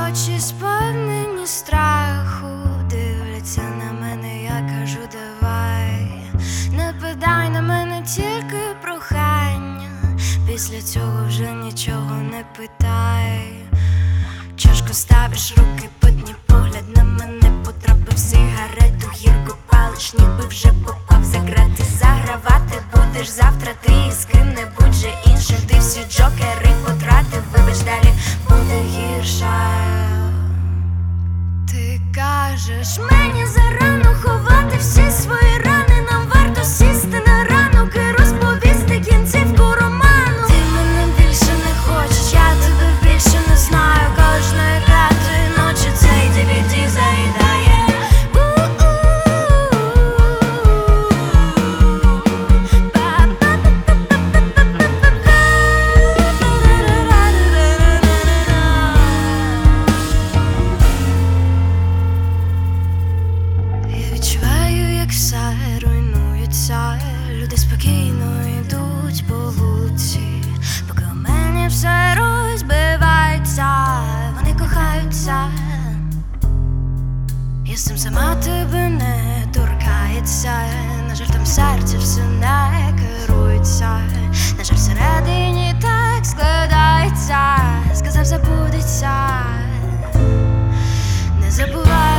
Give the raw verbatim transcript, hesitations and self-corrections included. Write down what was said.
очі сповнені страху, дивляться на мене, я кажу, давай, не питай на мене, тільки прохання. Після цього вже нічого не питай. Чашку ставиш, руки потні, погляд на мене потрапив, сигарету гірку палиш, ніби вже попав за грати. Загравати будеш завтра ти із ким-небудь же іншим. Ти всі джокери потратив, вибач, далі буде гірше. Ти кажеш мені зарано ховати всі свої рани. Нам варто сісти на ранок і розповісти кінцівку роману. Ти мене більше не хочеш, я тебе більше не знаю. Кожної п'ятої ночі цей ді ві ді заїдає. Я відчуваю, як все руйнується. Люди спокійно йдуть по вулиці, поки у мене все розбивається. Вони кохаються, я з цим сама тебе не торкається. На жаль, там серце все не керується. На жаль, всередині так складається. Сказав, забудеться, не забувай.